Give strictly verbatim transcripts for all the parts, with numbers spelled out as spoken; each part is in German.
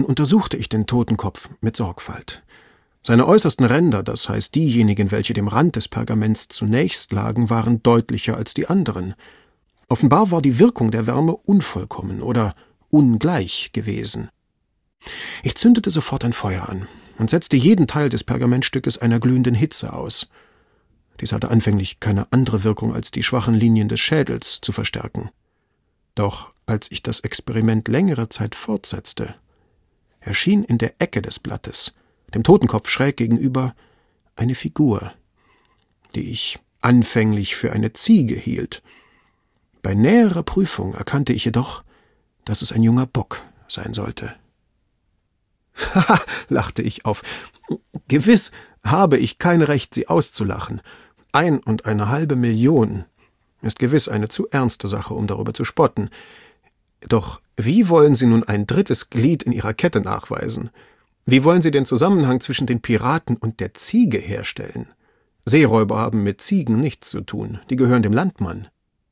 untersuchte ich den Totenkopf mit Sorgfalt. Seine äußersten Ränder, das heißt diejenigen, welche dem Rand des Pergaments zunächst lagen, waren deutlicher als die anderen. Offenbar war die Wirkung der Wärme unvollkommen oder ungleich gewesen. Ich zündete sofort ein Feuer an und setzte jeden Teil des Pergamentstückes einer glühenden Hitze aus. Dies hatte anfänglich keine andere Wirkung, als die schwachen Linien des Schädels zu verstärken. Doch als ich das Experiment längere Zeit fortsetzte, erschien in der Ecke des Blattes, dem Totenkopf schräg gegenüber, eine Figur, die ich anfänglich für eine Ziege hielt. Bei näherer Prüfung erkannte ich jedoch, dass es ein junger Bock sein sollte. »Haha«, lachte ich auf, »gewiss habe ich kein Recht, Sie auszulachen. Ein und eine halbe Million ist gewiss eine zu ernste Sache, um darüber zu spotten. Doch wie wollen Sie nun ein drittes Glied in Ihrer Kette nachweisen? Wie wollen Sie den Zusammenhang zwischen den Piraten und der Ziege herstellen? Seeräuber haben mit Ziegen nichts zu tun, die gehören dem Landmann.«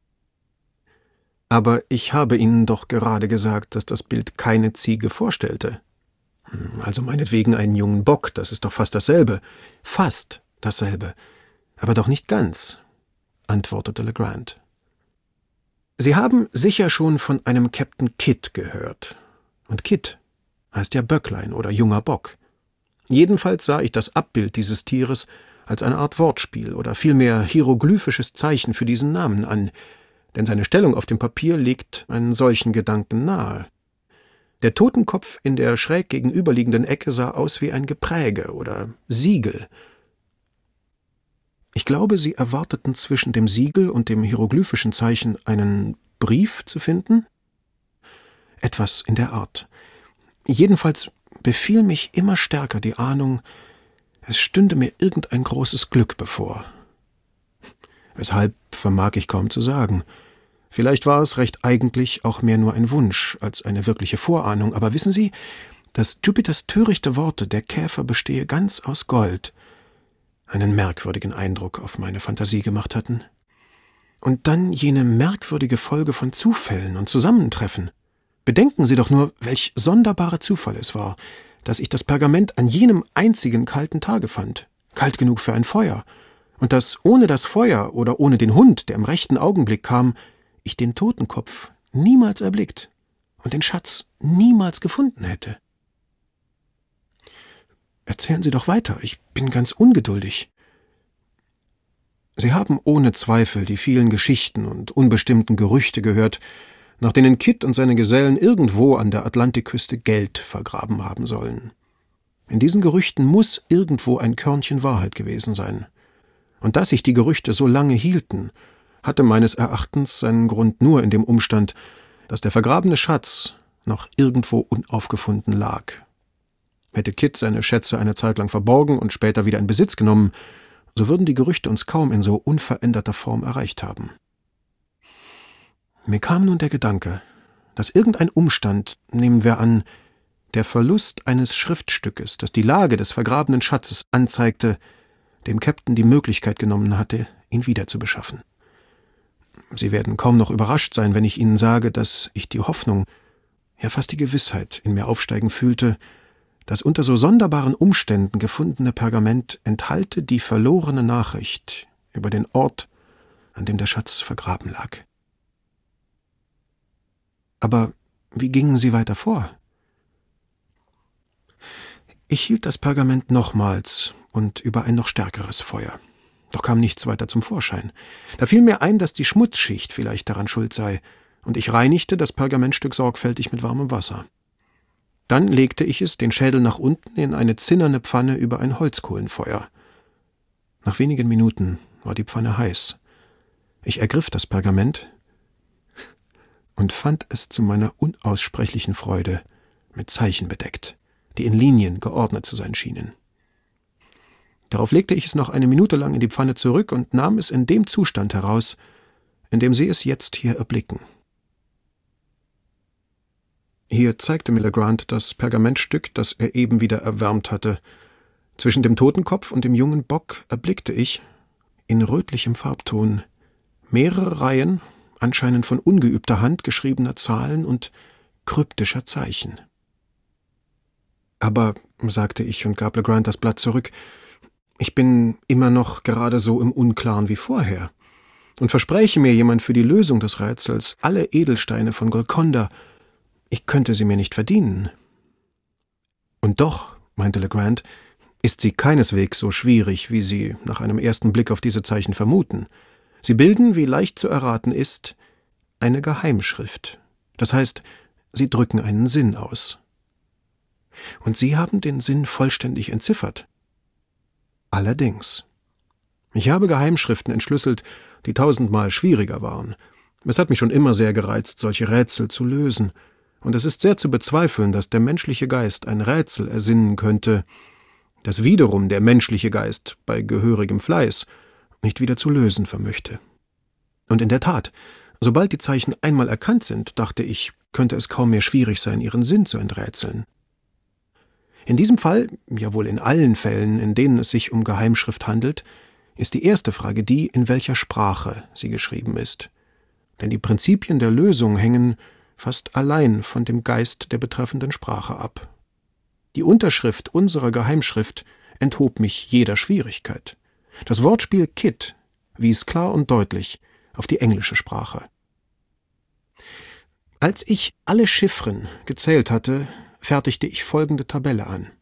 »Aber ich habe Ihnen doch gerade gesagt, dass das Bild keine Ziege vorstellte.« »Also meinetwegen einen jungen Bock, das ist doch fast dasselbe.« »Fast dasselbe, aber doch nicht ganz«, antwortete Legrand. »Sie haben sicher schon von einem Captain Kidd gehört. Und Kidd heißt ja Böcklein oder junger Bock. Jedenfalls sah ich das Abbild dieses Tieres als eine Art Wortspiel oder vielmehr hieroglyphisches Zeichen für diesen Namen an, denn seine Stellung auf dem Papier legt einen solchen Gedanken nahe. Der Totenkopf in der schräg gegenüberliegenden Ecke sah aus wie ein Gepräge oder Siegel. Ich glaube, Sie erwarteten zwischen dem Siegel und dem hieroglyphischen Zeichen einen Brief zu finden? Etwas in der Art. Jedenfalls befiel mich immer stärker die Ahnung, es stünde mir irgendein großes Glück bevor. Weshalb vermag ich kaum zu sagen. Vielleicht war es recht eigentlich auch mehr nur ein Wunsch als eine wirkliche Vorahnung, aber wissen Sie, dass Jupiters törichte Worte, der Käfer bestehe ganz aus Gold, einen merkwürdigen Eindruck auf meine Fantasie gemacht hatten. Und dann jene merkwürdige Folge von Zufällen und Zusammentreffen. Bedenken Sie doch nur, welch sonderbarer Zufall es war, dass ich das Pergament an jenem einzigen kalten Tage fand, kalt genug für ein Feuer, und dass ohne das Feuer oder ohne den Hund, der im rechten Augenblick kam, ich den Totenkopf niemals erblickt und den Schatz niemals gefunden hätte. Erzählen Sie doch weiter, ich bin ganz ungeduldig. Sie haben ohne Zweifel die vielen Geschichten und unbestimmten Gerüchte gehört, nach denen Kidd und seine Gesellen irgendwo an der Atlantikküste Geld vergraben haben sollen. In diesen Gerüchten muss irgendwo ein Körnchen Wahrheit gewesen sein. Und dass sich die Gerüchte so lange hielten, hatte meines Erachtens seinen Grund nur in dem Umstand, dass der vergrabene Schatz noch irgendwo unaufgefunden lag. Hätte Kidd seine Schätze eine Zeit lang verborgen und später wieder in Besitz genommen, so würden die Gerüchte uns kaum in so unveränderter Form erreicht haben. Mir kam nun der Gedanke, dass irgendein Umstand, nehmen wir an, der Verlust eines Schriftstückes, das die Lage des vergrabenen Schatzes anzeigte, dem Käpt'n die Möglichkeit genommen hatte, ihn wiederzubeschaffen. Sie werden kaum noch überrascht sein, wenn ich Ihnen sage, dass ich die Hoffnung, ja fast die Gewissheit in mir aufsteigen fühlte, das unter so sonderbaren Umständen gefundene Pergament enthalte die verlorene Nachricht über den Ort, an dem der Schatz vergraben lag. Aber wie gingen Sie weiter vor? Ich hielt das Pergament nochmals und über ein noch stärkeres Feuer. Doch kam nichts weiter zum Vorschein. Da fiel mir ein, dass die Schmutzschicht vielleicht daran schuld sei, und ich reinigte das Pergamentstück sorgfältig mit warmem Wasser. Dann legte ich es, den Schädel nach unten, in eine zinnerne Pfanne über ein Holzkohlenfeuer. Nach wenigen Minuten war die Pfanne heiß. Ich ergriff das Pergament und fand es zu meiner unaussprechlichen Freude mit Zeichen bedeckt, die in Linien geordnet zu sein schienen. Darauf legte ich es noch eine Minute lang in die Pfanne zurück und nahm es in dem Zustand heraus, in dem Sie es jetzt hier erblicken. Hier zeigte mir Legrand das Pergamentstück, das er eben wieder erwärmt hatte. Zwischen dem Totenkopf und dem jungen Bock erblickte ich, in rötlichem Farbton, mehrere Reihen, anscheinend von ungeübter Hand geschriebener Zahlen und kryptischer Zeichen. »Aber«, sagte ich und gab Legrand das Blatt zurück, »ich bin immer noch gerade so im Unklaren wie vorher. Und verspreche mir jemand für die Lösung des Rätsels alle Edelsteine von Golconda, ich könnte sie mir nicht verdienen.« »Und doch«, meinte Legrand, »ist sie keineswegs so schwierig, wie Sie nach einem ersten Blick auf diese Zeichen vermuten. Sie bilden, wie leicht zu erraten ist, eine Geheimschrift. Das heißt, sie drücken einen Sinn aus.« »Und Sie haben den Sinn vollständig entziffert?« »Allerdings. Ich habe Geheimschriften entschlüsselt, die tausendmal schwieriger waren. Es hat mich schon immer sehr gereizt, solche Rätsel zu lösen, und es ist sehr zu bezweifeln, dass der menschliche Geist ein Rätsel ersinnen könnte, das wiederum der menschliche Geist bei gehörigem Fleiß nicht wieder zu lösen vermöchte. Und in der Tat, sobald die Zeichen einmal erkannt sind, dachte ich, könnte es kaum mehr schwierig sein, ihren Sinn zu enträtseln. In diesem Fall, ja wohl in allen Fällen, in denen es sich um Geheimschrift handelt, ist die erste Frage die, in welcher Sprache sie geschrieben ist. Denn die Prinzipien der Lösung hängen fast allein von dem Geist der betreffenden Sprache ab. Die Unterschrift unserer Geheimschrift enthob mich jeder Schwierigkeit. Das Wortspiel Kit wies klar und deutlich auf die englische Sprache. Als ich alle Chiffren gezählt hatte, fertigte ich folgende Tabelle an.